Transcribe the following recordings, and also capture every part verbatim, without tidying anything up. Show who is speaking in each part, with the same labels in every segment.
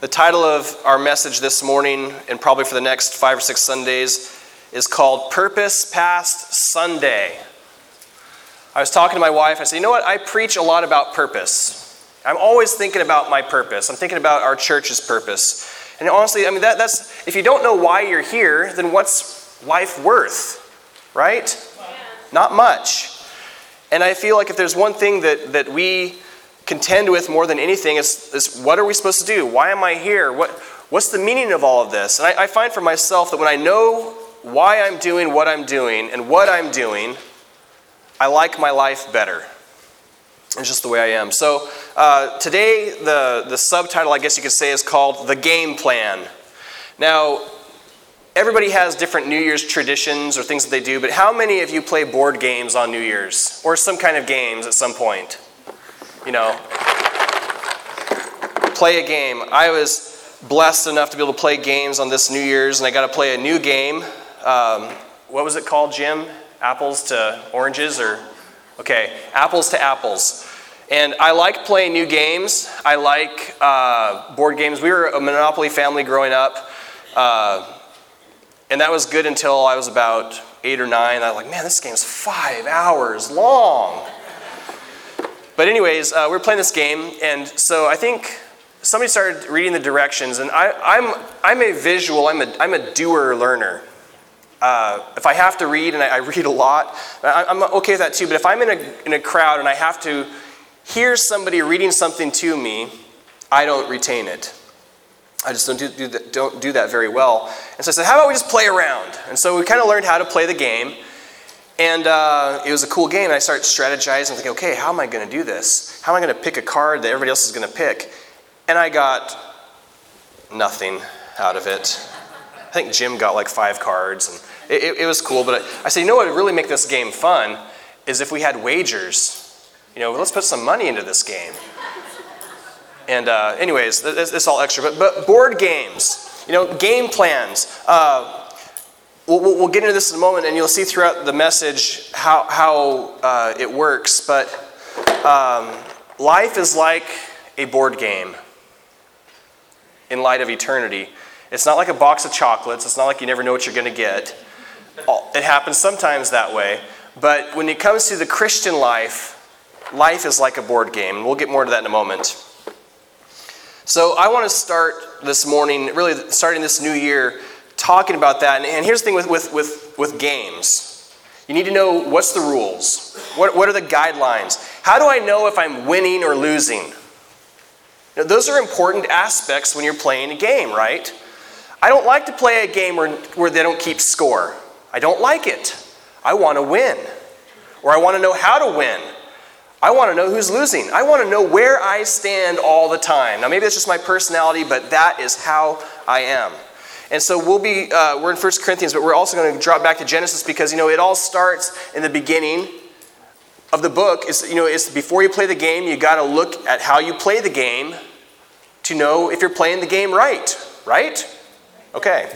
Speaker 1: The title of our message this morning, and probably for the next five or six Sundays, is called Purpose Past Sunday. I was talking to my wife. I said, you know what? I preach a lot about purpose. I'm always thinking about my purpose. I'm thinking about our church's purpose. And honestly, I mean, that, that's if you don't know why you're here, then what's life worth, right? Yeah. Not much. And I feel like if there's one thing that, that we contend with more than anything is, is what are we supposed to do? Why am I here? What What's the meaning of all of this? And I, I find for myself that when I know why I'm doing what I'm doing and what I'm doing, I like my life better. It's just the way I am. So uh, today, the, the subtitle, I guess you could say, is called The Game Plan. Now, everybody has different New Year's traditions or things that they do, but how many of you play board games on New Year's? Or some kind of games at some point? You know, play a game. I was blessed enough to be able to play games on this New Year's, and I got to play a new game. Um, what was it called, Jim? Apples to oranges, or okay, apples to apples. And I like playing new games. I like uh, board games. We were a Monopoly family growing up, uh, and that was good until I was about eight or nine. I was like, man, this game's five hours long. But anyways, uh, we were playing this game, and so I think somebody started reading the directions, and I, I'm I'm a visual, I'm a I'm a doer learner. Uh, if I have to read, and I, I read a lot, I, I'm okay with that too. But if I'm in a in a crowd and I have to hear somebody reading something to me, I don't retain it. I just don't do, do that, don't do that very well. And so I said, how about we just play around? And so we kind of learned how to play the game. And uh, it was a cool game. And I started strategizing, thinking, okay, how am I going to do this? How am I going to pick a card that everybody else is going to pick? And I got nothing out of it. I think Jim got like five cards, and it, it, it was cool. But I, I said, you know what would really make this game fun is if we had wagers. You know, let's put some money into this game. And uh, anyways, this, this is all extra. But, but board games, you know, game plans. Uh, We'll, we'll get into this in a moment, and you'll see throughout the message how, how uh, it works. But um, life is like a board game in light of eternity. It's not like a box of chocolates. It's not like you never know what you're going to get. It happens sometimes that way. But when it comes to the Christian life, life is like a board game. And we'll get more to that in a moment. So I want to start this morning, really starting this new year, talking about that. And, and here's the thing with, with, with, with games. You need to know what's the rules. What, what are the guidelines? How do I know if I'm winning or losing? Now, those are important aspects when you're playing a game, right? I don't like to play a game where, where they don't keep score. I don't like it. I want to win. Or I want to know how to win. I want to know who's losing. I want to know where I stand all the time. Now, maybe that's just my personality, but that is how I am. And so we'll be, uh, we're in First Corinthians, but we're also going to drop back to Genesis because, you know, it all starts in the beginning of the book. It's, you know, it's before you play the game, you got to look at how you play the game to know if you're playing the game right, right? Okay.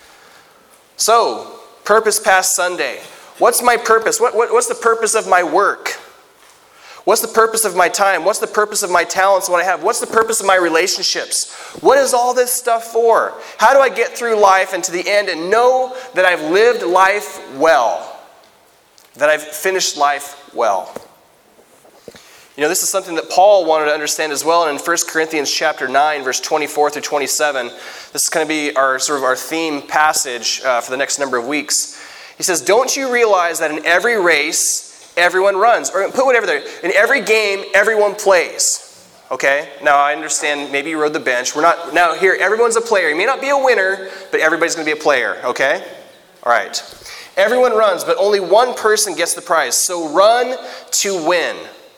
Speaker 1: So, purpose past Sunday. What's my purpose? What, what, what's the purpose of my work? What's the purpose of my time? What's the purpose of my talents, what I have? What's the purpose of my relationships? What is all this stuff for? How do I get through life and to the end and know that I've lived life well? That I've finished life well? You know, this is something that Paul wanted to understand as well. And in First Corinthians chapter nine, verse twenty-four through twenty-seven, this is going to be our sort of our theme passage uh, for the next number of weeks. He says, don't you realize that in every race, everyone runs, or put whatever there. In every game, everyone plays. Okay? Now I understand. Maybe you rode the bench. We're not now here. Everyone's a player. You may not be a winner, but everybody's going to be a player. Okay? All right. Everyone runs, but only one person gets the prize. So run to win.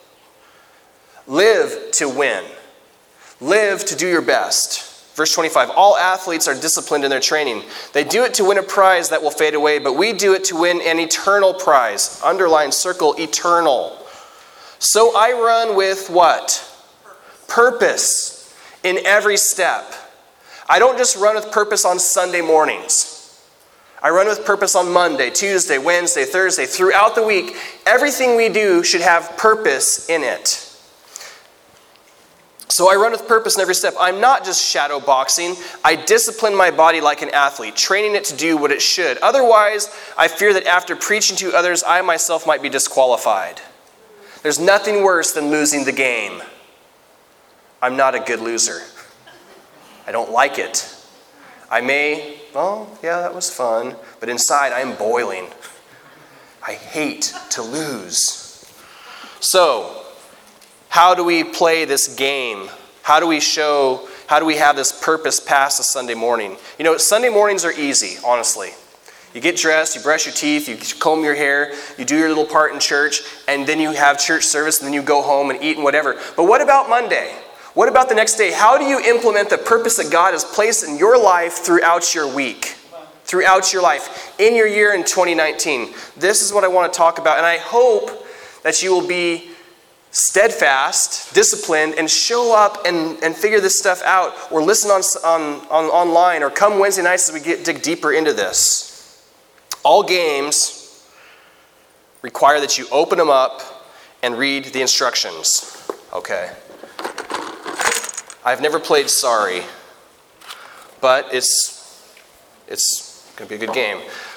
Speaker 1: Live to win. Live to do your best. Verse twenty-five, all athletes are disciplined in their training. They do it to win a prize that will fade away, but we do it to win an eternal prize. Underline, circle, eternal. So I run with what? Purpose in every step. I don't just run with purpose on Sunday mornings. I run with purpose on Monday, Tuesday, Wednesday, Thursday. Throughout the week, everything we do should have purpose in it. So I run with purpose in every step. I'm not just shadow boxing. I discipline my body like an athlete, training it to do what it should. Otherwise, I fear that after preaching to others, I myself might be disqualified. There's nothing worse than losing the game. I'm not a good loser. I don't like it. I may, well, yeah, that was fun, but inside I'm boiling. I hate to lose. So, how do we play this game? How do we show, how do we have this purpose past a Sunday morning? You know, Sunday mornings are easy, honestly. You get dressed, you brush your teeth, you comb your hair, you do your little part in church, and then you have church service, and then you go home and eat and whatever. But what about Monday? What about the next day? How do you implement the purpose that God has placed in your life throughout your week? Throughout your life, in your year in twenty nineteen. This is what I want to talk about, and I hope that you will be steadfast, disciplined, and show up and, and figure this stuff out, or listen on, on, on online, or come Wednesday nights as we get dig deeper into this. All games require that you open them up and read the instructions. Okay. I've never played Sorry, but it's it's going to be a good game.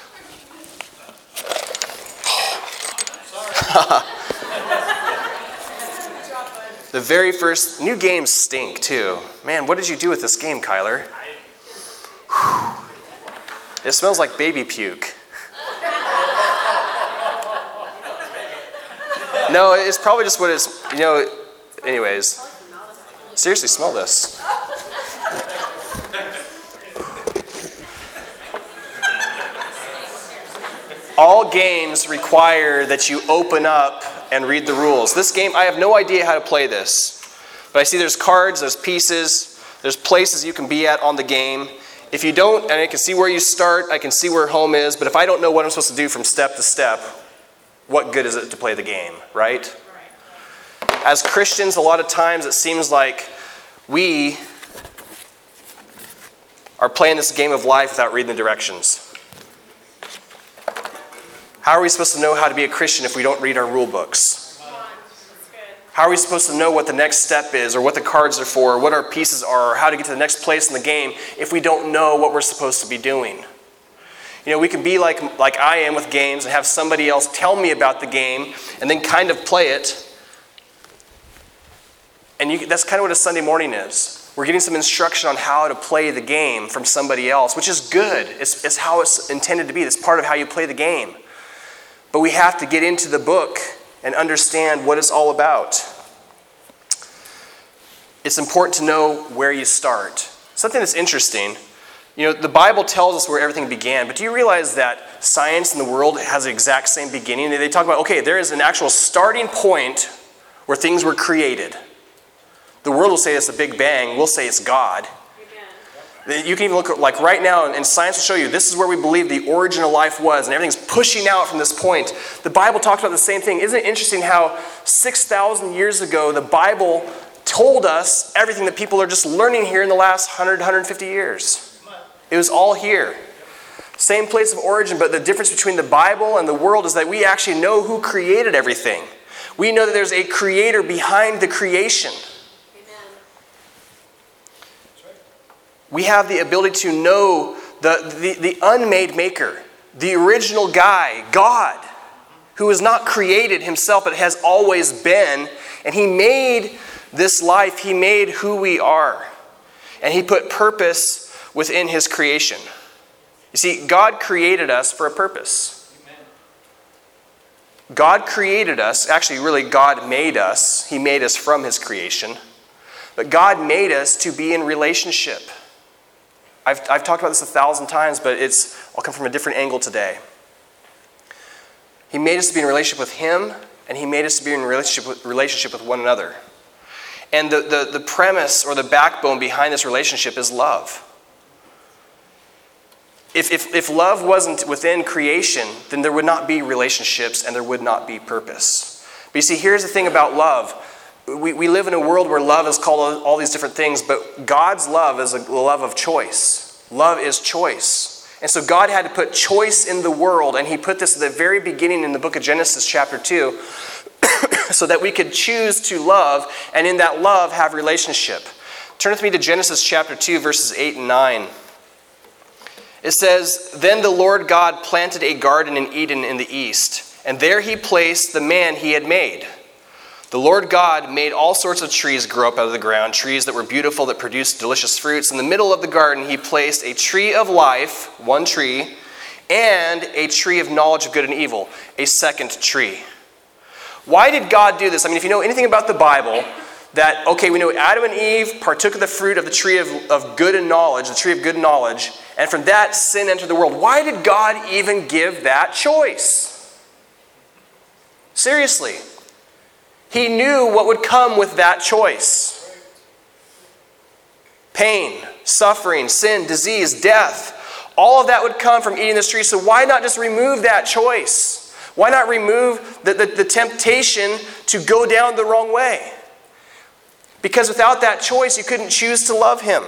Speaker 1: The very first, new games stink too. Man, what did you do with this game, Kyler? Whew. It smells like baby puke. No, it's probably just what it's, you know, anyways. Seriously, smell this. All games require that you open up and read the rules. This game, I have no idea how to play this. But I see there's cards, there's pieces, there's places you can be at on the game. If you don't, and I can see where you start, I can see where home is, but if I don't know what I'm supposed to do from step to step, what good is it to play the game, right? As Christians, a lot of times it seems like we are playing this game of life without reading the directions. How are we supposed to know how to be a Christian if we don't read our rule books? How are we supposed to know what the next step is, or what the cards are for, or what our pieces are, or how to get to the next place in the game if we don't know what we're supposed to be doing? You know, we can be like, like I am with games and have somebody else tell me about the game and then kind of play it. And you, that's kind of what a Sunday morning is. We're getting some instruction on how to play the game from somebody else, which is good. It's, it's how it's intended to be. It's part of how you play the game. But we have to get into the book and understand what it's all about. It's important to know where you start. Something that's interesting, you know, the Bible tells us where everything began, but do you realize that science in the world has the exact same beginning? They talk about, okay, there is an actual starting point where things were created. The world will say it's the Big Bang. We'll say it's God. You can even look at, like right now, and science will show you, this is where we believe the origin of life was, and everything's pushing out from this point. The Bible talks about the same thing. Isn't it interesting how six thousand years ago, the Bible told us everything that people are just learning here in the last one hundred, one hundred fifty years? It was all here. Same place of origin, but the difference between the Bible and the world is that we actually know who created everything. We know that there's a creator behind the creation. We have the ability to know the, the, the unmade maker, the original guy, God, who has not created himself but has always been. And he made this life, he made who we are. And he put purpose within his creation. You see, God created us for a purpose. God created us, actually really God made us. He made us from his creation. But God made us to be in relationship. I've, I've talked about this a thousand times, but it's I'll come from a different angle today. He made us to be in relationship with him, and he made us to be in relationship with, relationship with one another. And the, the, the premise or the backbone behind this relationship is love. If, if, if love wasn't within creation, then there would not be relationships and there would not be purpose. But you see, here's the thing about love. We, we live in a world where love is called all, all these different things, but God's love is a love of choice. Love is choice. And so God had to put choice in the world, and he put this at the very beginning in the book of Genesis chapter two. so that we could choose to love, and in that love have relationship. Turn with me to Genesis chapter two, verses eight and nine. It says, "Then the Lord God planted a garden in Eden in the east, and there he placed the man he had made. The Lord God made all sorts of trees grow up out of the ground, trees that were beautiful, that produced delicious fruits. In the middle of the garden he placed a tree of life," one tree, "and a tree of knowledge of good and evil," a second tree. Why did God do this? I mean, if you know anything about the Bible, that, okay, we know Adam and Eve partook of the fruit of the tree of, of good and knowledge, the tree of good knowledge, and from that sin entered the world. Why did God even give that choice? Seriously. He knew what would come with that choice. Pain, suffering, sin, disease, death. All of that would come from eating this tree. So why not just remove that choice? Why not remove the, the, the temptation to go down the wrong way? Because without that choice, you couldn't choose to love him.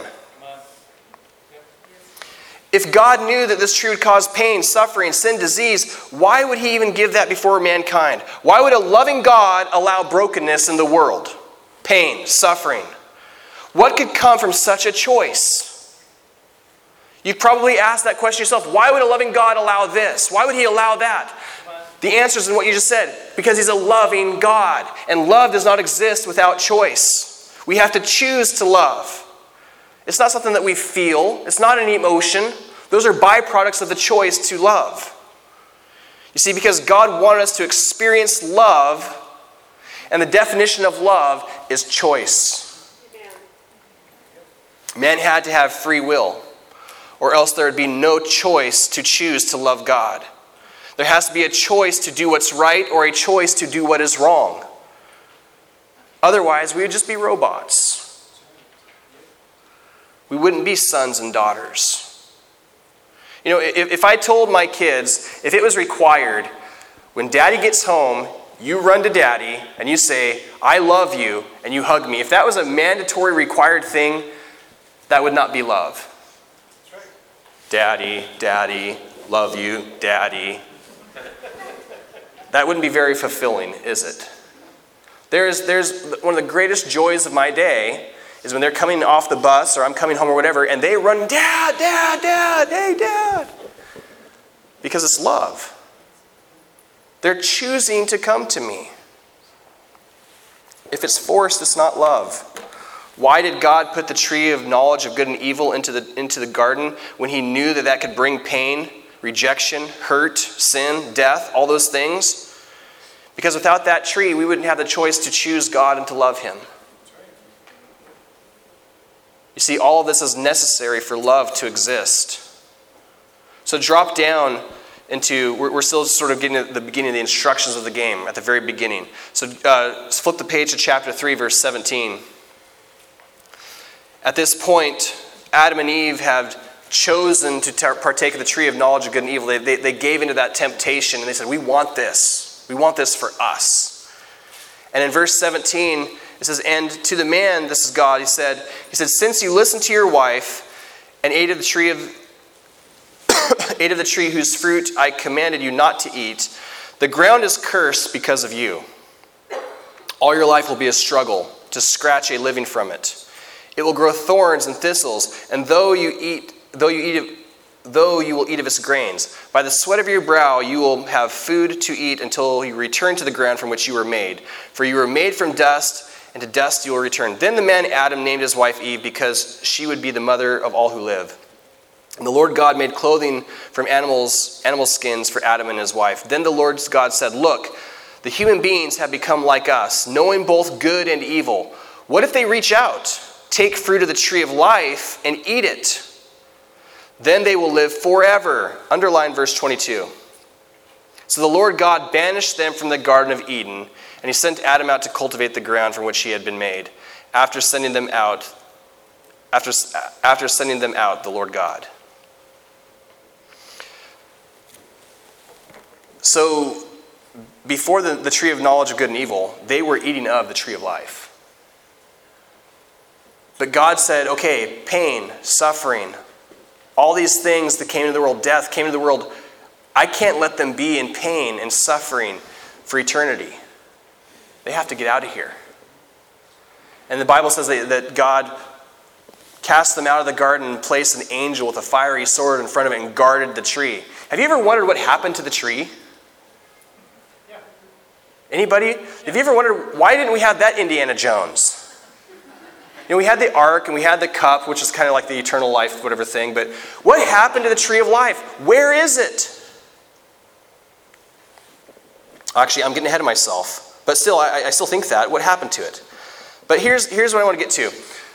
Speaker 1: If God knew that this tree would cause pain, suffering, sin, disease, why would he even give that before mankind? Why would a loving God allow brokenness in the world? Pain, suffering. What could come from such a choice? You've probably asked that question yourself. Why would a loving God allow this? Why would he allow that? The answer is in what you just said. Because he's a loving God. And love does not exist without choice. We have to choose to love. It's not something that we feel. It's not an emotion. Those are byproducts of the choice to love. You see, because God wanted us to experience love, and the definition of love is choice. Man had to have free will, or else there would be no choice to choose to love God. There has to be a choice to do what's right, or a choice to do what is wrong. Otherwise, we would just be robots. We wouldn't be sons and daughters. You know, if, if I told my kids, if it was required, when daddy gets home, you run to daddy and you say, "I love you," and you hug me. If that was a mandatory required thing, that would not be love. That's right. Daddy, daddy, love you, daddy. That wouldn't be very fulfilling, is it? There's, there's one of the greatest joys of my day is when they're coming off the bus or I'm coming home or whatever, and they run, "Dad, Dad, Dad, hey, Dad." Because it's love. They're choosing to come to me. If it's forced, it's not love. Why did God put the tree of knowledge of good and evil into the, into the garden when he knew that that could bring pain, rejection, hurt, sin, death, all those things? Because without that tree, we wouldn't have the choice to choose God and to love him. You see, all of this is necessary for love to exist. So drop down into, we're, we're still sort of getting at the beginning of the instructions of the game, at the very beginning. So uh, flip the page to chapter three, verse seventeen. At this point, Adam and Eve have chosen to tar- partake of the tree of knowledge of good and evil. They, they, they gave into that temptation and they said, "We want this. We want this for us." And in verse seventeen, it says, "And to the man," this is God, he said, he said, "Since you listened to your wife and ate of the tree of ate of the tree whose fruit I commanded you not to eat, the ground is cursed because of you. All your life will be a struggle to scratch a living from it. It will grow thorns and thistles, and though you eat, though you eat of, though you will eat of its grains, by the sweat of your brow you will have food to eat until you return to the ground from which you were made. For you were made from dust, and to dust you will return." Then the man Adam named his wife Eve, because she would be the mother of all who live. And the Lord God made clothing from animals, animal skins for Adam and his wife. Then the Lord God said, "Look, the human beings have become like us, knowing both good and evil. What if they reach out, take fruit of the tree of life, and eat it? Then they will live forever." Underline verse twenty-two. "So the Lord God banished them from the Garden of Eden, and he sent Adam out to cultivate the ground from which he had been made. After sending them out, after, after sending them out, the Lord God." So before the, the tree of knowledge of good and evil, they were eating of the tree of life. But God said, okay, pain, suffering, all these things that came into the world, death came into the world, I can't let them be in pain and suffering for eternity. They have to get out of here. And the Bible says that, that God cast them out of the garden and placed an angel with a fiery sword in front of it and guarded the tree. Have you ever wondered what happened to the tree?
Speaker 2: Yeah.
Speaker 1: Anybody? Yeah. Have you ever wondered, why didn't we have that Indiana Jones? You know, we had the ark and we had the cup, which is kind of like the eternal life, whatever thing, but what happened to the tree of life? Where is it? Actually, I'm getting ahead of myself, but still, I, I still think that. What happened to it? But here's, here's what I want to get to.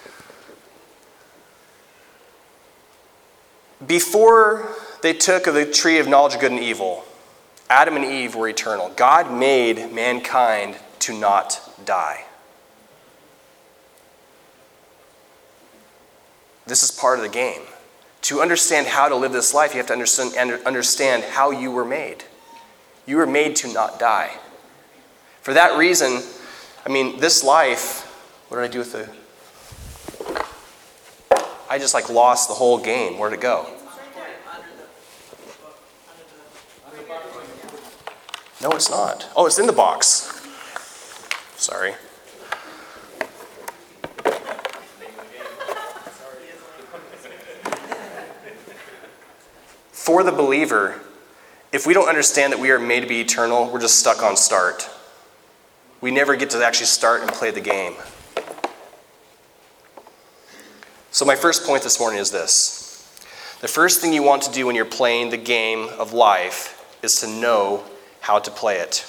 Speaker 1: Before they took of the tree of knowledge of good and evil, Adam and Eve were eternal. God made mankind to not die. This is part of the game. To understand how to live this life, you have to understand, understand how you were made. You were made to not die. For that reason, I mean, this life, what did I do with the... I just like lost the whole game. Where'd it go? No, it's not. Oh, it's in the box. Sorry. For the believer, if we don't understand that we are made to be eternal, we're just stuck on start. We never get to actually start and play the game. So my first point this morning is this. The first thing you want to do when you're playing the game of life is to know how to play it.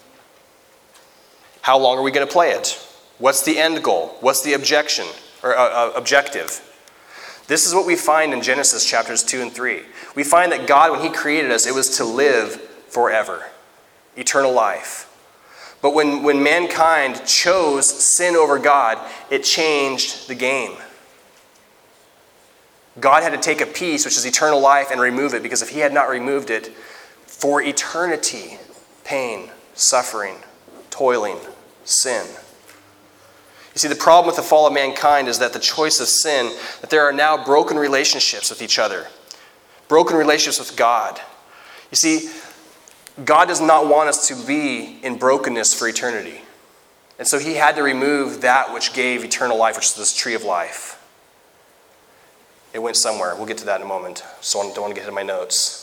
Speaker 1: How long are we going to play it? What's the end goal? What's the objection or uh, uh, objective? This is what we find in Genesis chapters two and three. We find that God, when he created us, it was to live forever. Eternal life. But when, when mankind chose sin over God, it changed the game. God had to take a piece, which is eternal life, and remove it, because if he had not removed it, for eternity, pain, suffering, toiling, sin. You see, the problem with the fall of mankind is that the choice of sin, that there are now broken relationships with each other, broken relationships with God. You see, God does not want us to be in brokenness for eternity. And so he had to remove that which gave eternal life, which is this tree of life. It went somewhere. We'll get to that in a moment. So I don't want to get into my notes.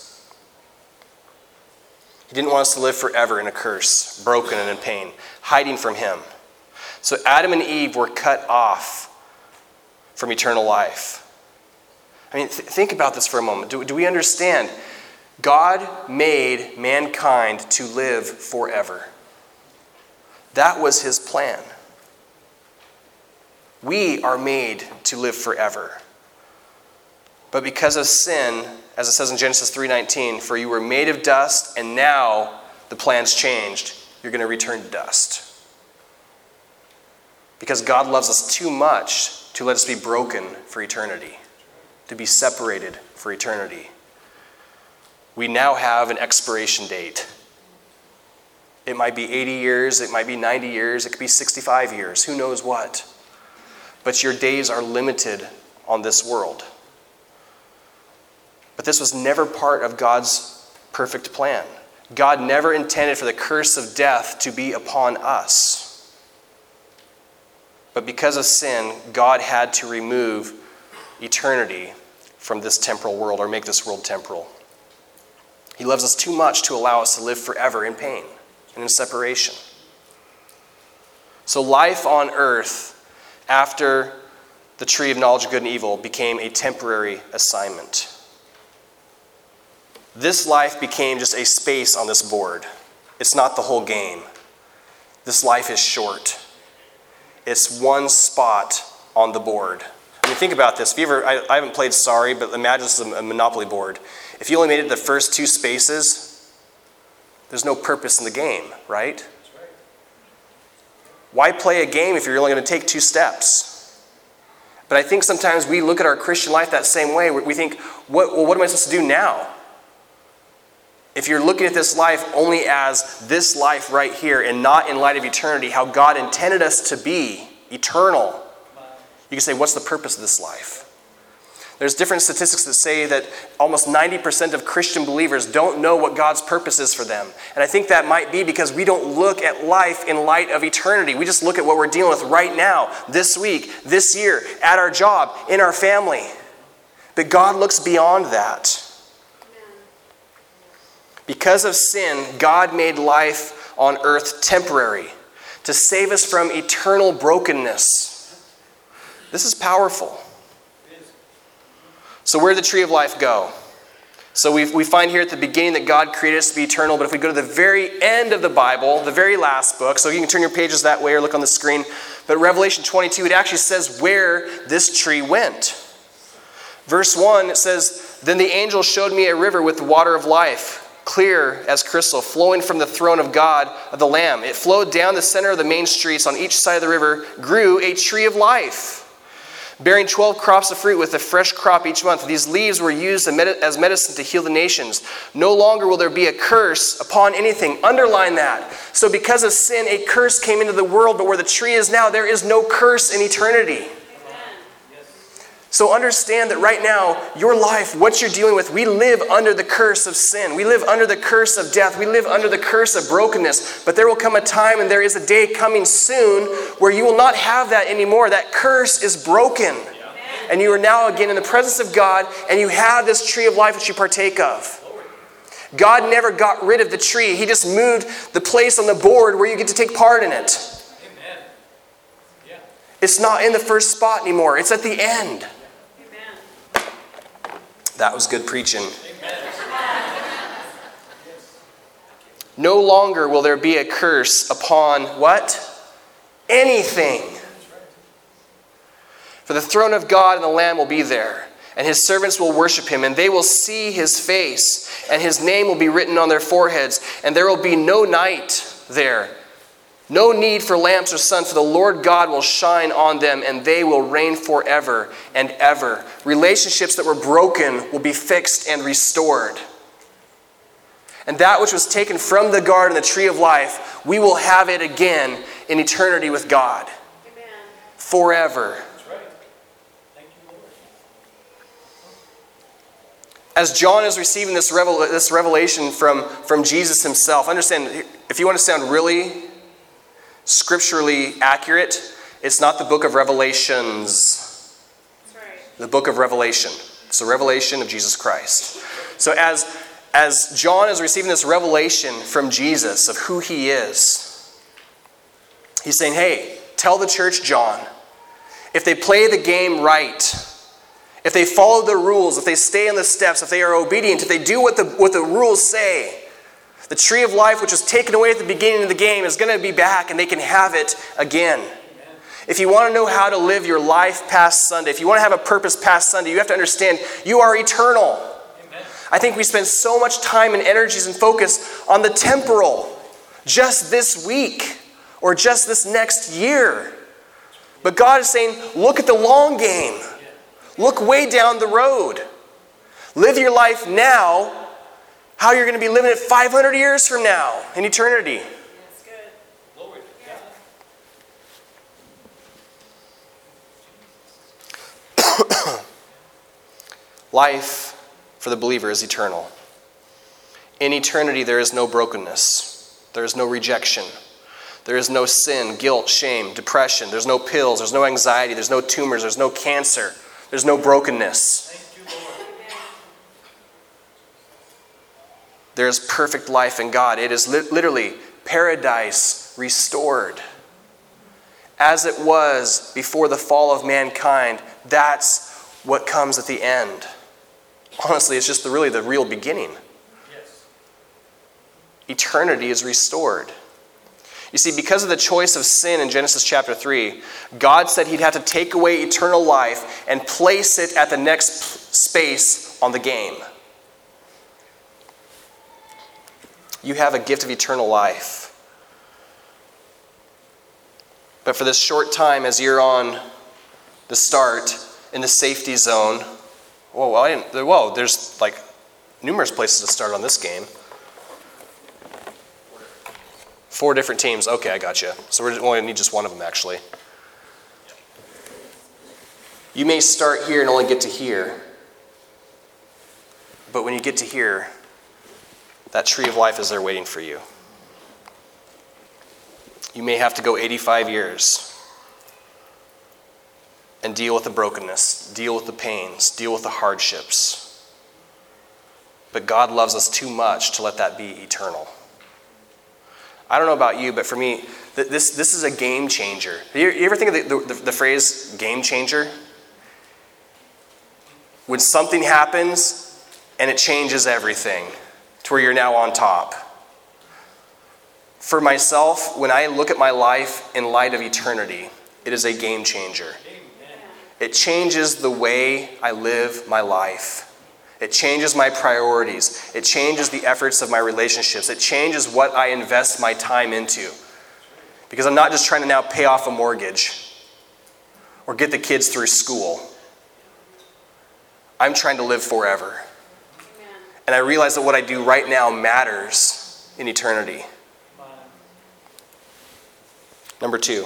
Speaker 1: He didn't want us to live forever in a curse, broken and in pain, hiding from him. So Adam and Eve were cut off from eternal life. I mean, th- think about this for a moment. Do, do we understand? God made mankind to live forever. That was his plan. We are made to live forever. But because of sin, as it says in Genesis three nineteen, for you were made of dust, and now the plan's changed. You're going to return to dust. Because God loves us too much to let us be broken for eternity, to be separated for eternity. We now have an expiration date. It might be eighty years, it might be ninety years, it could be sixty-five years, who knows what. But your days are limited on this world. But this was never part of God's perfect plan. God never intended for the curse of death to be upon us. But because of sin, God had to remove eternity from this temporal world, or make this world temporal. He loves us too much to allow us to live forever in pain and in separation. So life on earth after the tree of knowledge of good and evil became a temporary assignment. This life became just a space on this board. It's not the whole game. This life is short. It's one spot on the board. I mean, think about this. If you ever, I, I haven't played Sorry, but imagine this is a, a Monopoly board. If you only made it the first two spaces, there's no purpose in the game, right? Why play a game if you're only going to take two steps? But I think sometimes we look at our Christian life that same way. We think, what, well, what am I supposed to do now? If you're looking at this life only as this life right here and not in light of eternity, how God intended us to be eternal, you can say, what's the purpose of this life? There's different statistics that say that almost ninety percent of Christian believers don't know what God's purpose is for them. And I think that might be because we don't look at life in light of eternity. We just look at what we're dealing with right now, this week, this year, at our job, in our family. But God looks beyond that. Because of sin, God made life on earth temporary to save us from eternal brokenness. This is powerful. So where did the tree of life go? So we we find here at the beginning that God created us to be eternal, but if we go to the very end of the Bible, the very last book, so you can turn your pages that way or look on the screen, but Revelation twenty-two, it actually says where this tree went. Verse one, it says, "Then the angel showed me a river with the water of life, clear as crystal, flowing from the throne of God of the Lamb. It flowed down the center of the main streets. On each side of the river grew a tree of life, bearing twelve crops of fruit with a fresh crop each month. These leaves were used as medicine to heal the nations. No longer will there be a curse upon anything." Underline that. So because of sin, a curse came into the world, but where the tree is now, there is no curse in eternity. So understand that right now, your life, what you're dealing with, we live under the curse of sin. We live under the curse of death. We live under the curse of brokenness. But there will come a time, and there is a day coming soon, where you will not have that anymore. That curse is broken. And you are now again in the presence of God, and you have this tree of life that you partake of. God never got rid of the tree. He just moved the place on the board where you get to take part in it. It's not in the first spot anymore. It's at the end. That was good preaching. No longer will there be a curse upon what? Anything. For the throne of God and the Lamb will be there, and his servants will worship him, and they will see his face, and his name will be written on their foreheads, and there will be no night there. No need for lamps or sun, for the Lord God will shine on them, and they will reign forever and ever. Relationships that were broken will be fixed and restored. And that which was taken from the garden, the tree of life, we will have it again in eternity with God. Amen. Forever. That's right. Thank you, Lord. As John is receiving this, revel- this revelation from, from Jesus himself, understand, if you want to sound really scripturally accurate, it's not the book of Revelations. That's right. The book of Revelation. It's the revelation of Jesus Christ. So as, as John is receiving this revelation from Jesus of who he is, he's saying, hey, tell the church, John, if they play the game right, if they follow the rules, if they stay in the steps, if they are obedient, if they do what the, what the rules say, the tree of life, which was taken away at the beginning of the game, is going to be back, and they can have it again. Amen. If you want to know how to live your life past Sunday, if you want to have a purpose past Sunday, you have to understand you are eternal. Amen. I think we spend so much time and energies and focus on the temporal, just this week or just this next year. But God is saying, look at the long game. Look way down the road. Live your life now, how you're going to be living it five hundred years from now in eternity.
Speaker 2: That's good. Glory
Speaker 1: to God. Life for the believer is eternal. In eternity, there is no brokenness. There is no rejection. There is no sin, guilt, shame, depression. There's no pills. There's no anxiety. There's no tumors. There's no cancer. There's no brokenness. There is perfect life in God. It is li- literally paradise restored. As it was before the fall of mankind, that's what comes at the end. Honestly, it's just the, really the real beginning. Yes. Eternity is restored. You see, because of the choice of sin in Genesis chapter three, God said he'd have to take away eternal life and place it at the next space on the game. You have a gift of eternal life. But for this short time, as you're on the start in the safety zone, whoa, well, I didn't, whoa, there's like numerous places to start on this game. Four different teams. Okay, I got you. So we're only need just one of them, actually. You may start here and only get to here. But when you get to here, that tree of life is there waiting for you. You may have to go eighty-five years and deal with the brokenness, deal with the pains, deal with the hardships. But God loves us too much to let that be eternal. I don't know about you, but for me, th- this, this is a game changer. You, you ever think of the, the, the phrase game changer? When something happens and it changes everything to where you're now on top. For myself, when I look at my life in light of eternity, it is a game changer. Amen. It changes the way I live my life. It changes my priorities. It changes the efforts of my relationships. It changes what I invest my time into. Because I'm not just trying to now pay off a mortgage or get the kids through school. I'm trying to live forever. Amen. And I realize that what I do right now matters in eternity. Number two,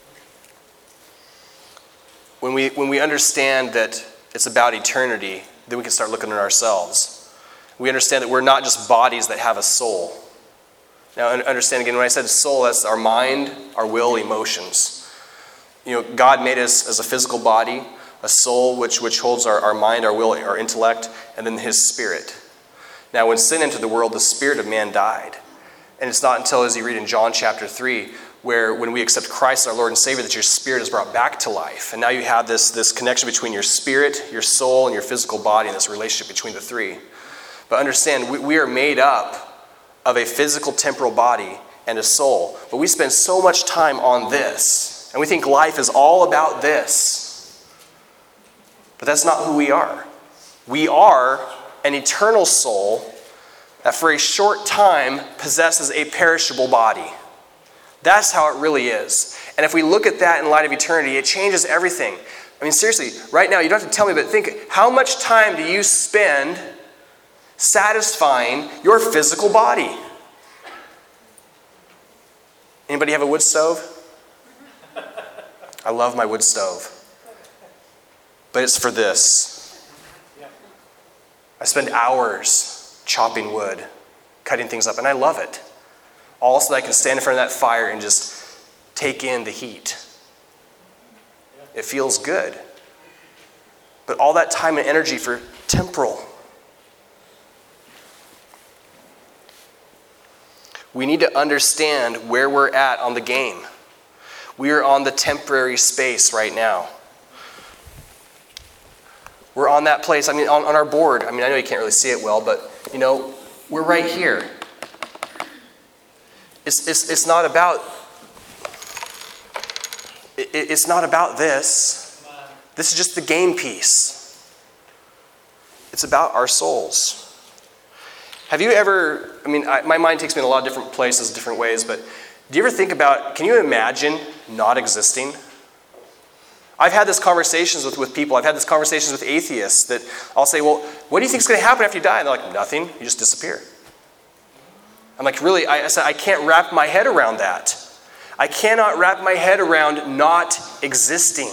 Speaker 1: when we when we understand that it's about eternity, then we can start looking at ourselves. We understand that we're not just bodies that have a soul. Now, understand again, when I said soul, that's our mind, our will, emotions. You know, God made us as a physical body, a soul which, which holds our, our mind, our will, our intellect, and then his spirit. Now, when sin entered the world, the spirit of man died. And it's not until, as you read in John chapter three, where when we accept Christ our Lord and Savior, that your spirit is brought back to life. And now you have this, this connection between your spirit, your soul, and your physical body, and this relationship between the three. But understand, we, we are made up of a physical temporal body and a soul. But we spend so much time on this, and we think life is all about this. But that's not who we are. We are an eternal soul that for a short time possesses a perishable body. That's how it really is. And if we look at that in light of eternity, it changes everything. I mean, seriously, right now, you don't have to tell me, but think, how much time do you spend satisfying your physical body? Anybody have a wood stove? I love my wood stove. But it's for this. I spend hours chopping wood, cutting things up, and I love it. All so that I can stand in front of that fire and just take in the heat. It feels good. But all that time and energy for temporal. We need to understand where we're at on the game. We are on the temporary space right now. We're on that place, I mean, on, on our board. I mean, I know you can't really see it well, but, you know, we're right here. It's, it's, it's not about, it, it's not about this. This is just the game piece. It's about our souls. Have you ever, I mean, I, my mind takes me in a lot of different places, different ways, but do you ever think about, can you imagine not existing? I've had this conversations with, with people, I've had this conversations with atheists that I'll say, well, what do you think is going to happen after you die? And they're like, nothing, you just disappear. I'm like, really? I, I said, I can't wrap my head around that. I cannot wrap my head around not existing.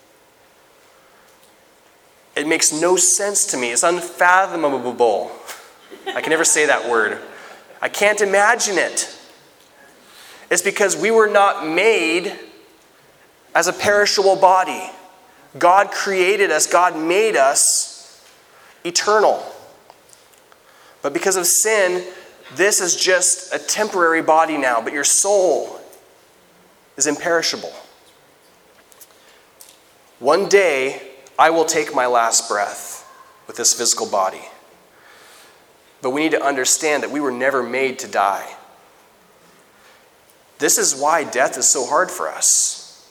Speaker 1: It makes no sense to me. It's unfathomable. I can never say that word. I can't imagine it. It's because we were not made as a perishable body. God created us. God made us eternal. But because of sin, this is just a temporary body now, but your soul is imperishable. One day, I will take my last breath with this physical body. But we need to understand that we were never made to die. This is why death is so hard for us.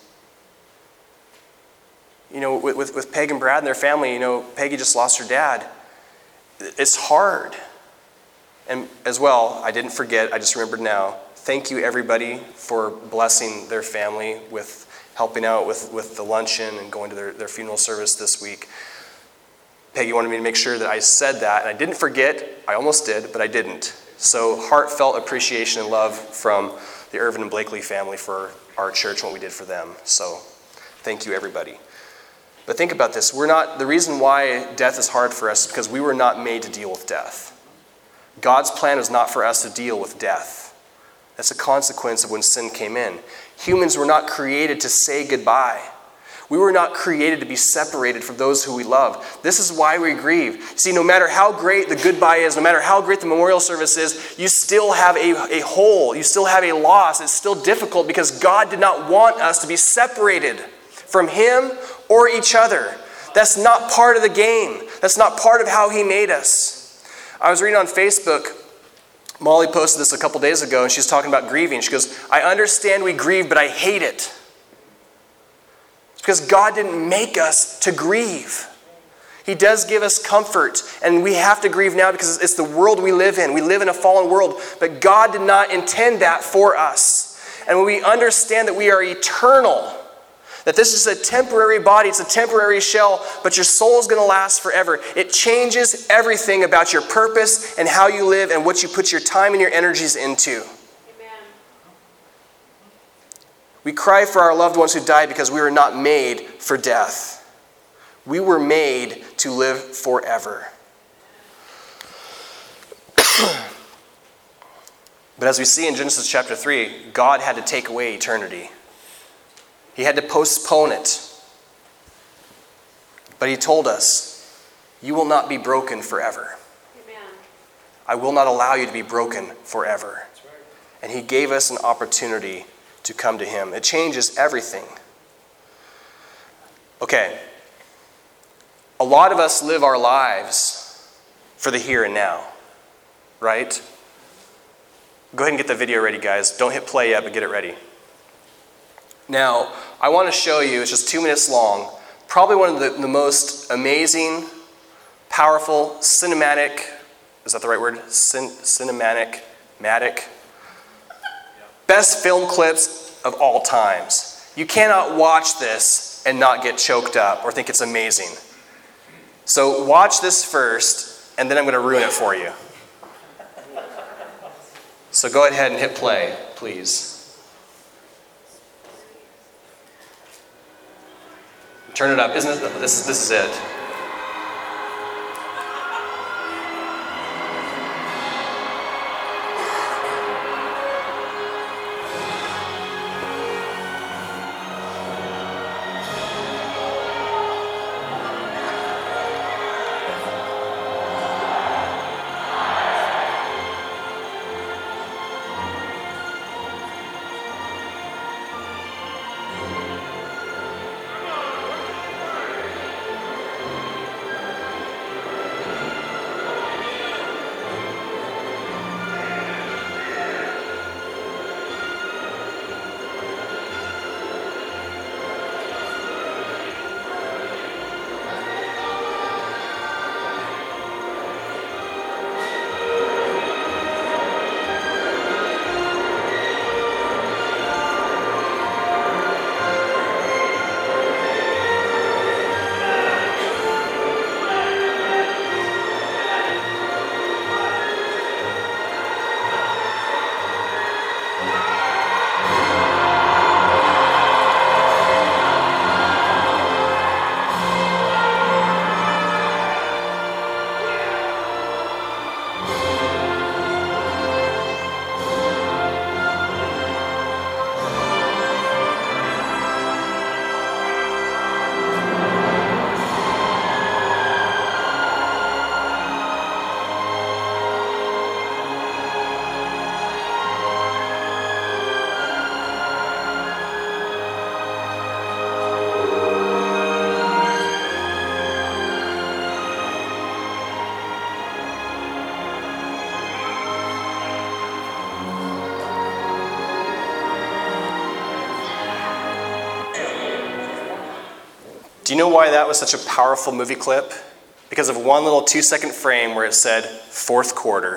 Speaker 1: You know, with, with, with Peg and Brad and their family, you know, Peggy just lost her dad. It's hard. And as well, I didn't forget, I just remembered now, thank you everybody for blessing their family with helping out with, with the luncheon and going to their, their funeral service this week. Peggy wanted me to make sure that I said that, and I didn't forget. I almost did, but I didn't. So heartfelt appreciation and love from the Irvin and Blakely family for our church and what we did for them. So thank you everybody. But think about this. We're not, the reason why death is hard for us is because we were not made to deal with death. God's plan was not for us to deal with death. That's a consequence of when sin came in. Humans were not created to say goodbye. We were not created to be separated from those who we love. This is why we grieve. See, no matter how great the goodbye is, no matter how great the memorial service is, you still have a, a hole. You still have a loss. It's still difficult because God did not want us to be separated from Him or each other. That's not part of the game. That's not part of how He made us. I was reading on Facebook, Molly posted this a couple days ago, and she's talking about grieving. She goes, I understand we grieve, but I hate it. It's because God didn't make us to grieve. He does give us comfort, and we have to grieve now because it's the world we live in. We live in a fallen world, but God did not intend that for us. And when we understand that we are eternal, that this is a temporary body, it's a temporary shell, but your soul is going to last forever. It changes everything about your purpose and how you live and what you put your time and your energies into.
Speaker 2: Amen.
Speaker 1: We cry for our loved ones who died because we were not made for death. We were made to live forever. But as we see in Genesis chapter three, God had to take away eternity. He had to postpone it. But He told us, you will not be broken forever.
Speaker 2: Amen.
Speaker 1: I will not allow you to be broken forever. And He gave us an opportunity to come to Him. It changes everything. Okay. A lot of us live our lives for the here and now. Right? Go ahead and get the video ready, guys. Don't hit play yet, but get it ready. Now, I want to show you, it's just two minutes long, probably one of the, the most amazing, powerful, cinematic, is that the right word? Cin, cinematic, matic, best film clips of all times. You cannot watch this and not get choked up or think it's amazing. So watch this first, and then I'm going to ruin it for you. So go ahead and hit play, please. Turn it up. Isn't it? This, this is it. Do you know why that was such a powerful movie clip? Because of one little two-second frame where it said, fourth quarter.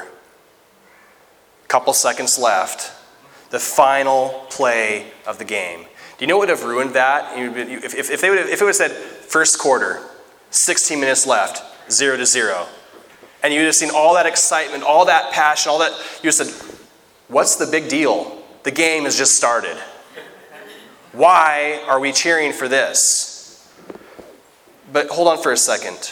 Speaker 1: Couple seconds left. The final play of the game. Do you know what would have ruined that? If, if, if, they would have, if it would have said, first quarter, sixteen minutes left, zero to zero. And you would have seen all that excitement, all that passion, all that. You would have said, what's the big deal? The game has just started. Why are we cheering for this? But hold on for a second.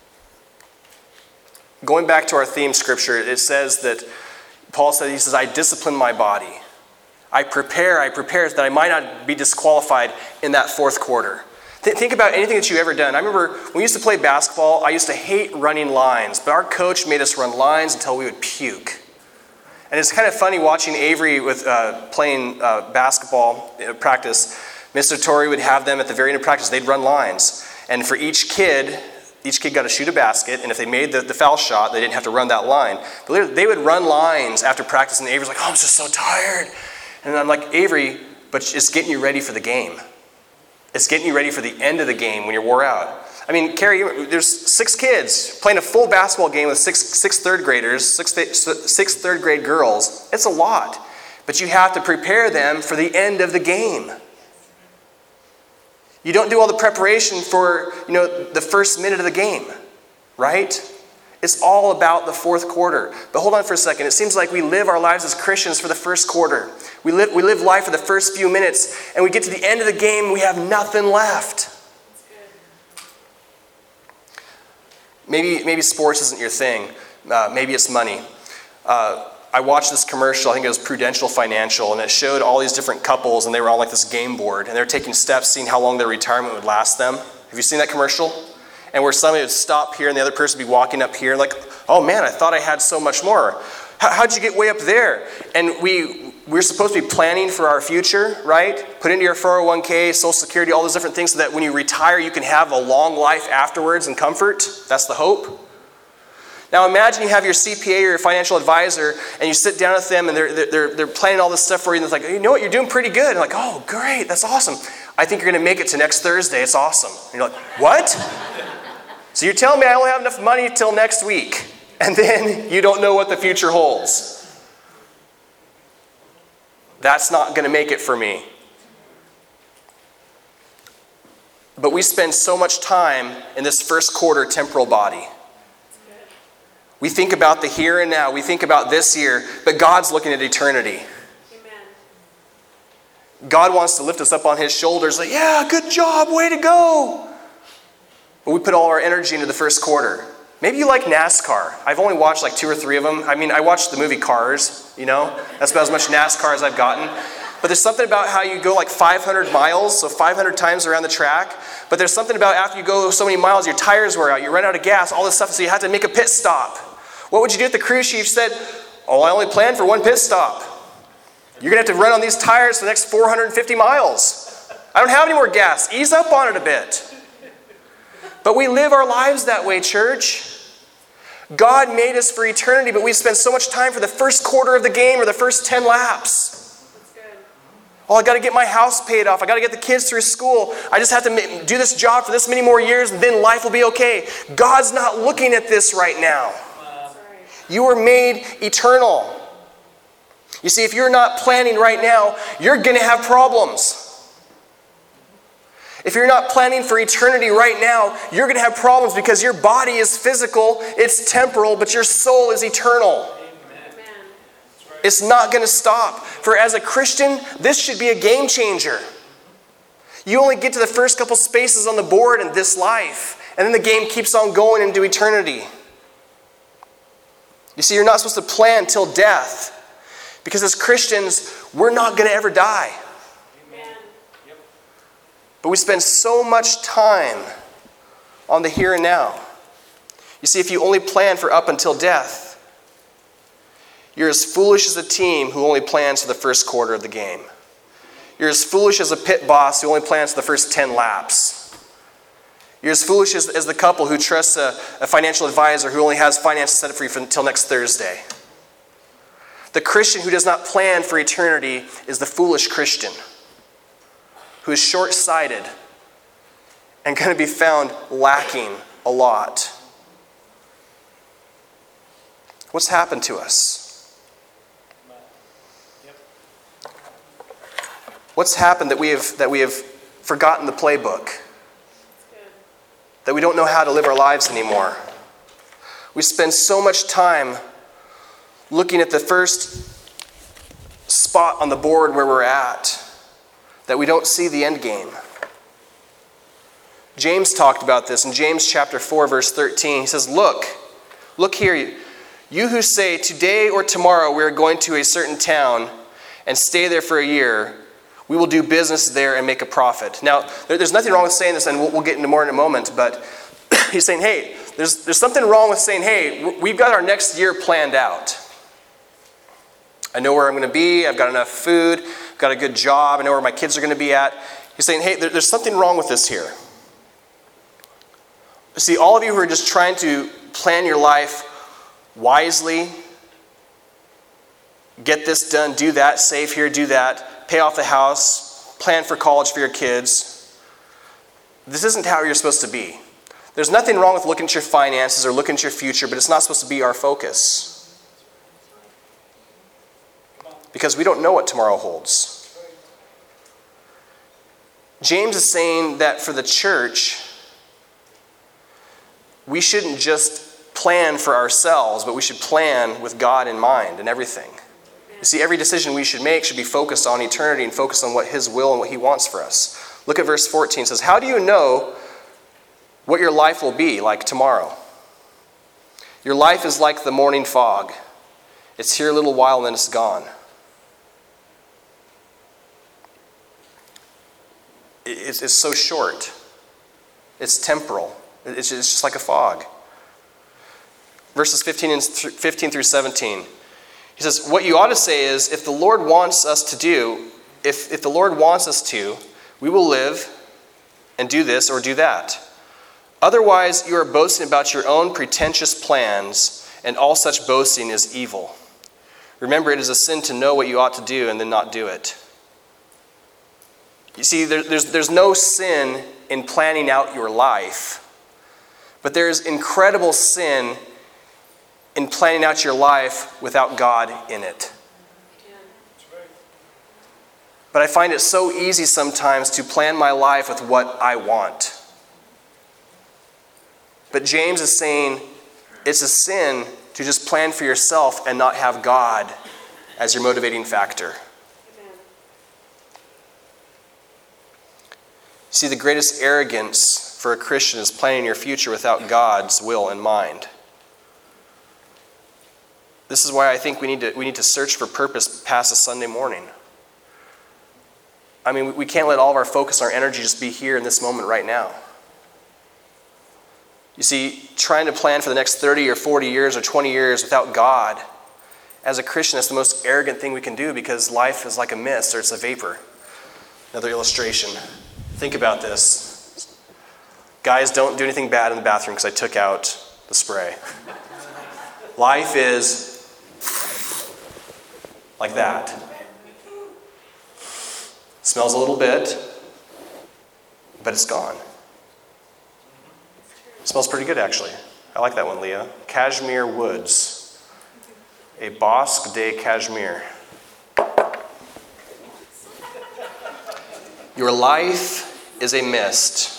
Speaker 1: Going back to our theme scripture, it says that Paul said, he says, I discipline my body. I prepare, I prepare that I might not be disqualified in that fourth quarter. Th- think about anything that you've ever done. I remember when we used to play basketball, I used to hate running lines, but our coach made us run lines until we would puke. And it's kind of funny watching Avery with uh, playing uh, basketball uh, practice. Mister Torrey would have them at the very end of practice, they'd run lines. And for each kid, each kid got to shoot a basket, and if they made the, the foul shot, they didn't have to run that line. But they would run lines after practice, and Avery's like, oh, I'm just so tired. And I'm like, Avery, but it's getting you ready for the game. It's getting you ready for the end of the game when you're wore out. I mean, Carrie, there's six kids playing a full basketball game with six, six third graders, six, six third grade girls. It's a lot. But you have to prepare them for the end of the game. You don't do all the preparation for, you know, the first minute of the game, right? It's all about the fourth quarter. But hold on for a second. It seems like we live our lives as Christians for the first quarter. We live, we live life for the first few minutes, and we get to the end of the game, and we have nothing left. Maybe, maybe sports isn't your thing. Uh, maybe it's money. Uh, I watched this commercial, I think it was Prudential Financial, and it showed all these different couples, and they were on like this game board, and they were taking steps, seeing how long their retirement would last them. Have you seen that commercial? And where somebody would stop here, and the other person would be walking up here, like, oh man, I thought I had so much more. How, how'd you get way up there? And we, we're supposed to be planning for our future, right? Put into your four oh one k, Social Security, all those different things so that when you retire, you can have a long life afterwards and comfort. That's the hope. Now imagine you have your C P A or your financial advisor, and you sit down with them, and they're, they're, they're planning all this stuff for you, and it's like, you know what, you're doing pretty good. And like, oh, great, that's awesome. I think you're going to make it to next Thursday. It's awesome. And you're like, what? So you're telling me I only have enough money till next week, and then you don't know what the future holds. That's not going to make it for me. But we spend so much time in this first quarter temporal body. We think about the here and now. We think about this year, but God's looking at eternity. Amen. God wants to lift us up on his shoulders like, yeah, good job, way to go. But we put all our energy into the first quarter. Maybe you like NASCAR. I've only watched like two or three of them. I mean, I watched the movie Cars, you know. That's about as much NASCAR as I've gotten. But there's something about how you go like five hundred miles, so five hundred times around the track. But there's something about after you go so many miles, your tires wear out, you run out of gas, all this stuff, so you have to make a pit stop. What would you do if the crew chief said, oh, I only planned for one pit stop. You're going to have to run on these tires for the next four hundred fifty miles. I don't have any more gas. Ease up on it a bit. But we live our lives that way, church. God made us for eternity, but we spend so much time for the first quarter of the game or the first ten laps. Oh, I got to get my house paid off. I got to get the kids through school. I just have to do this job for this many more years, and then life will be okay. God's not looking at this right now. You were made eternal. You see, if you're not planning right now, you're going to have problems. If you're not planning for eternity right now, you're going to have problems because your body is physical, it's temporal, but your soul is eternal. Amen. It's not going to stop. For as a Christian, this should be a game changer. You only get to the first couple spaces on the board in this life, and then the game keeps on going into eternity. You see, you're not supposed to plan till death, because as Christians, we're not going to ever die. Amen. But we spend so much time on the here and now. You see, if you only plan for up until death, you're as foolish as a team who only plans for the first quarter of the game. You're as foolish as a pit boss who only plans for the first ten laps. You're as foolish as, as the couple who trusts a, a financial advisor who only has finances set up for you for, until next Thursday. The Christian who does not plan for eternity is the foolish Christian who is short-sighted and going to be found lacking a lot. What's happened to us? What's happened that we have that we have forgotten the playbook? That we don't know how to live our lives anymore. We spend so much time looking at the first spot on the board where we're at that we don't see the end game. James talked about this in James chapter four, verse thirteen. He says, look, look here, you who say, today or tomorrow we are going to a certain town and stay there for a year, we will do business there and make a profit. Now, there's nothing wrong with saying this, and we'll, we'll get into more in a moment, but he's saying, hey, there's, there's something wrong with saying, hey, we've got our next year planned out. I know where I'm going to be, I've got enough food, I've got a good job, I know where my kids are going to be at. He's saying, hey, there, there's something wrong with this here. See, all of you who are just trying to plan your life wisely, get this done, do that, save here, do that, pay off the house, plan for college for your kids. This isn't how you're supposed to be. There's nothing wrong with looking at your finances or looking at your future, but it's not supposed to be our focus. Because we don't know what tomorrow holds. James is saying that for the church, we shouldn't just plan for ourselves, but we should plan with God in mind and everything. You see, every decision we should make should be focused on eternity and focused on what His will and what He wants for us. Look at verse fourteen. It says, how do you know what your life will be like tomorrow? Your life is like the morning fog. It's here a little while and then it's gone. It's, it's so short. It's temporal. It's just, it's just like a fog. Verses fifteen, and th- fifteen through seventeen. He says, what you ought to say is, if the Lord wants us to do, if, if the Lord wants us to, we will live and do this or do that. Otherwise, you are boasting about your own pretentious plans, and all such boasting is evil. Remember, it is a sin to know what you ought to do and then not do it. You see, there, there's, there's no sin in planning out your life, but there is incredible sin in planning out your life without God in it. But I find it so easy sometimes to plan my life with what I want. But James is saying it's a sin to just plan for yourself and not have God as your motivating factor. See, the greatest arrogance for a Christian is planning your future without God's will in mind. This is why I think we need to we need to search for purpose past a Sunday morning. I mean, we can't let all of our focus, our energy just be here in this moment right now. You see, trying to plan for the next thirty or forty years or twenty years without God, as a Christian, that's the most arrogant thing we can do because life is like a mist or it's a vapor. Another illustration. Think about this. Guys, don't do anything bad in the bathroom because I took out the spray. Life is like that. Smells a little bit, but it's gone. It smells pretty good, actually. I like that one, Leah. Cashmere Woods. A Bosque de Cashmere. Your life is a mist.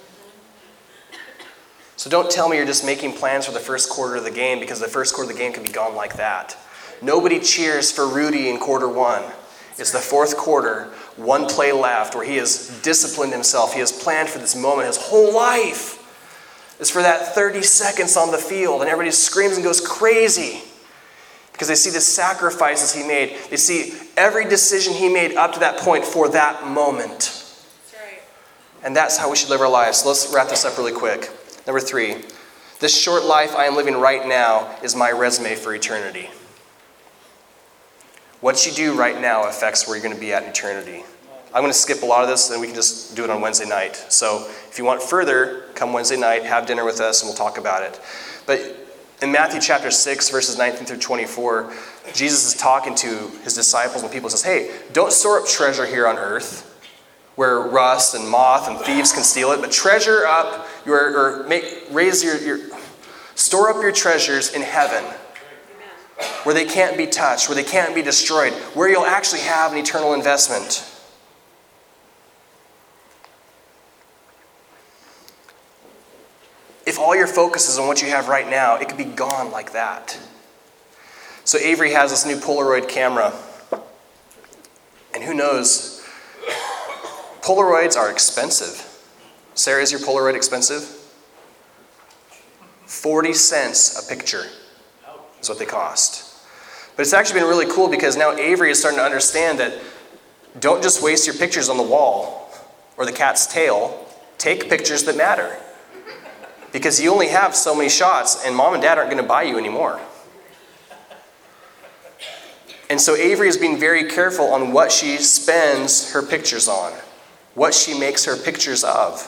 Speaker 1: So don't tell me you're just making plans for the first quarter of the game, because the first quarter of the game can be gone like that. Nobody cheers for Rudy in quarter one. It's the fourth quarter, one play left, where he has disciplined himself. He has planned for this moment. His whole life is for that thirty seconds on the field, and everybody screams and goes crazy because they see the sacrifices he made. They see every decision he made up to that point for that moment.
Speaker 2: That's right.
Speaker 1: And that's how we should live our lives. So let's wrap this up really quick. Number three, this short life I am living right now is my resume for eternity. What you do right now affects where you're going to be at in eternity. I'm going to skip a lot of this, and we can just do it on Wednesday night. So if you want further, come Wednesday night, have dinner with us, and we'll talk about it. But in Matthew chapter six, verses nineteen through twenty-four, Jesus is talking to his disciples and people. Says, hey, don't store up treasure here on earth, where rust and moth and thieves can steal it, but treasure up your, or make, raise your, your, store up your treasures in heaven, where they can't be touched, where they can't be destroyed, where you'll actually have an eternal investment. If all your focus is on what you have right now, it could be gone like that. So Avery has this new Polaroid camera, and who knows, Polaroids are expensive. Sarah, is your Polaroid expensive? forty cents a picture is what they cost. But it's actually been really cool because now Avery is starting to understand that don't just waste your pictures on the wall or the cat's tail. Take pictures that matter. Because you only have so many shots and mom and dad aren't going to buy you anymore. And so Avery is being very careful on what she spends her pictures on, what she makes her pictures of.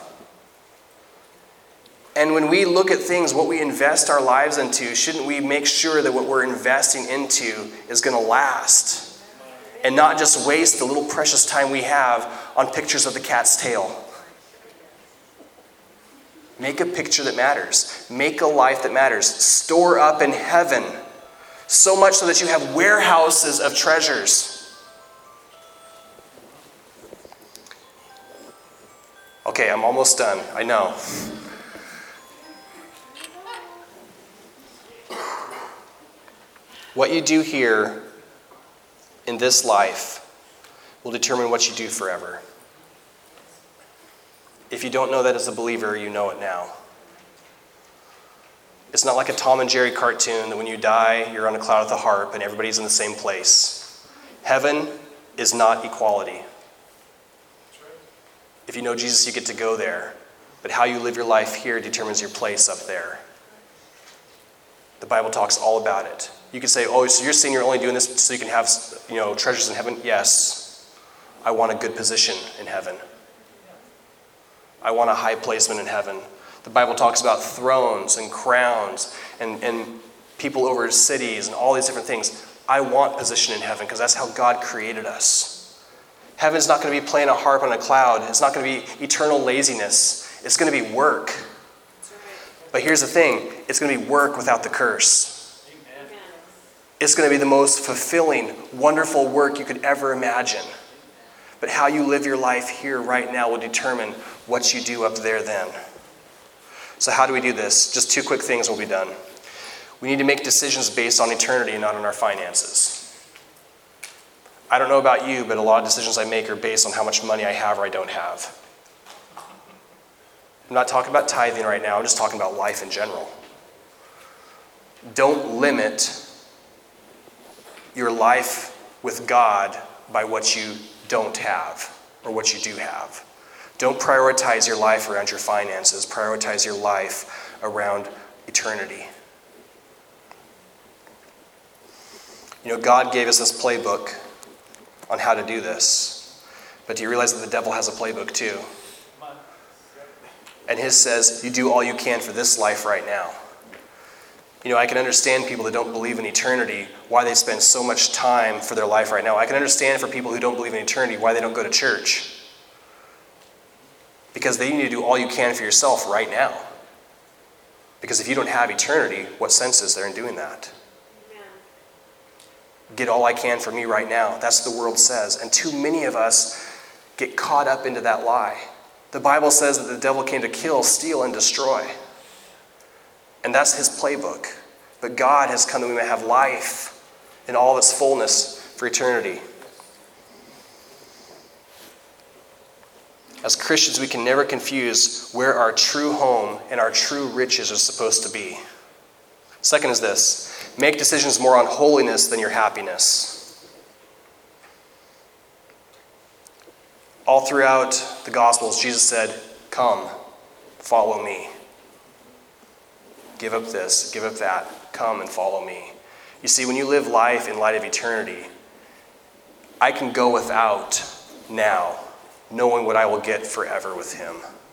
Speaker 1: And when we look at things, what we invest our lives into, shouldn't we make sure that what we're investing into is going to last? And not just waste the little precious time we have on pictures of the cat's tail. Make a picture that matters. Make a life that matters. Store up in heaven. So much so that you have warehouses of treasures. Okay, I'm almost done. I know. What you do here in this life will determine what you do forever. If you don't know that as a believer, you know it now. It's not like a Tom and Jerry cartoon that when you die, you're on a cloud with a harp and everybody's in the same place. Heaven is not equality. If you know Jesus, you get to go there. But how you live your life here determines your place up there. The Bible talks all about it. You could say, oh, so you're saying you're only doing this so you can have, you know, treasures in heaven? Yes. I want a good position in heaven. I want a high placement in heaven. The Bible talks about thrones and crowns and, and people over cities and all these different things. I want position in heaven because that's how God created us. Heaven's not going to be playing a harp on a cloud. It's not going to be eternal laziness. It's going to be work. But here's the thing. It's going to be work without the curse. Amen. It's going to be the most fulfilling, wonderful work you could ever imagine. But how you live your life here right now will determine what you do up there then. So how do we do this? Just two quick things will be done. We need to make decisions based on eternity and not on our finances. I don't know about you, but a lot of decisions I make are based on how much money I have or I don't have. I'm not talking about tithing right now. I'm just talking about life in general. Don't limit your life with God by what you don't have or what you do have. Don't prioritize your life around your finances. Prioritize your life around eternity. You know, God gave us this playbook on how to do this. But do you realize that the devil has a playbook too? And his says, you do all you can for this life right now. You know, I can understand people that don't believe in eternity, why they spend so much time for their life right now. I can understand for people who don't believe in eternity, why they don't go to church. Because they need to do all you can for yourself right now. Because if you don't have eternity, what sense is there in doing that? Amen. Get all I can for me right now. That's what the world says. And too many of us get caught up into that lie. The Bible says that the devil came to kill, steal, and destroy. And that's his playbook. But God has come that we may have life in all its fullness for eternity. As Christians, we can never confuse where our true home and our true riches are supposed to be. Second is this: make decisions more on holiness than your happiness. All throughout the Gospels, Jesus said, come, follow me. Give up this, give up that, come and follow me. You see, when you live life in light of eternity, I can go without now, knowing what I will get forever with him.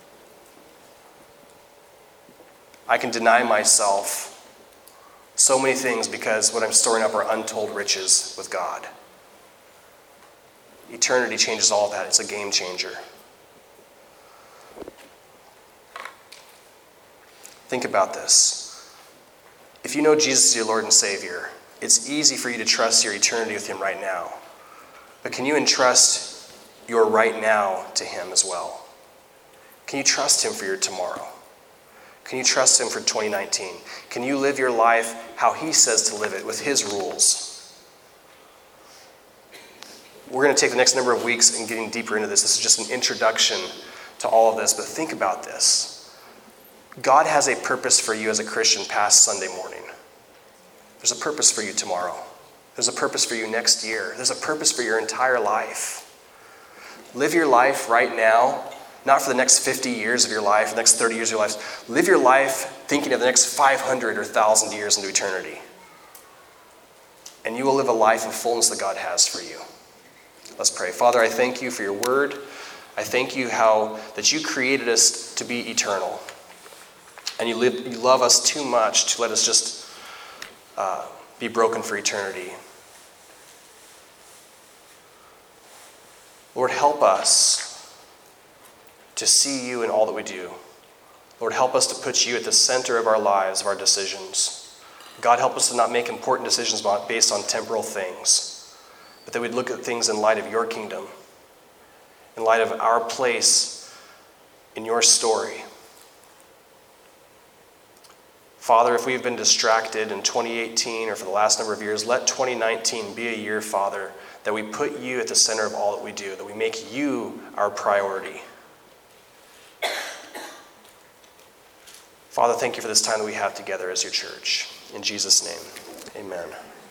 Speaker 1: I can deny myself so many things because what I'm storing up are untold riches with God. Eternity changes all that. It's a game changer. Think about this. If you know Jesus is your Lord and Savior, it's easy for you to trust your eternity with him right now. But can you entrust your right now to him as well? Can you trust him for your tomorrow? Can you trust him for twenty nineteen? Can you live your life how he says to live it with his rules? We're going to take the next number of weeks and getting deeper into this. This is just an introduction to to all of this, but think about this. God has a purpose for you as a Christian past Sunday morning. There's a purpose for you tomorrow. There's a purpose for you next year. There's a purpose for your entire life. Live your life right now, not for the next fifty years of your life, the next thirty years of your life. Live your life thinking of the next five hundred or one thousand years into eternity. And you will live a life of fullness that God has for you. Let's pray. Father, I thank you for your word. I thank you how that you created us to be eternal. And you, live, you love us too much to let us just uh, be broken for eternity. Lord, help us to see you in all that we do. Lord, help us to put you at the center of our lives, of our decisions. God, help us to not make important decisions based on temporal things, but that we'd look at things in light of your kingdom, in light of our place in your story. Father, if we've been distracted in twenty eighteen or for the last number of years, let twenty nineteen be a year, Father, that we put you at the center of all that we do, that we make you our priority. Father, thank you for this time that we have together as your church. In Jesus' name, amen.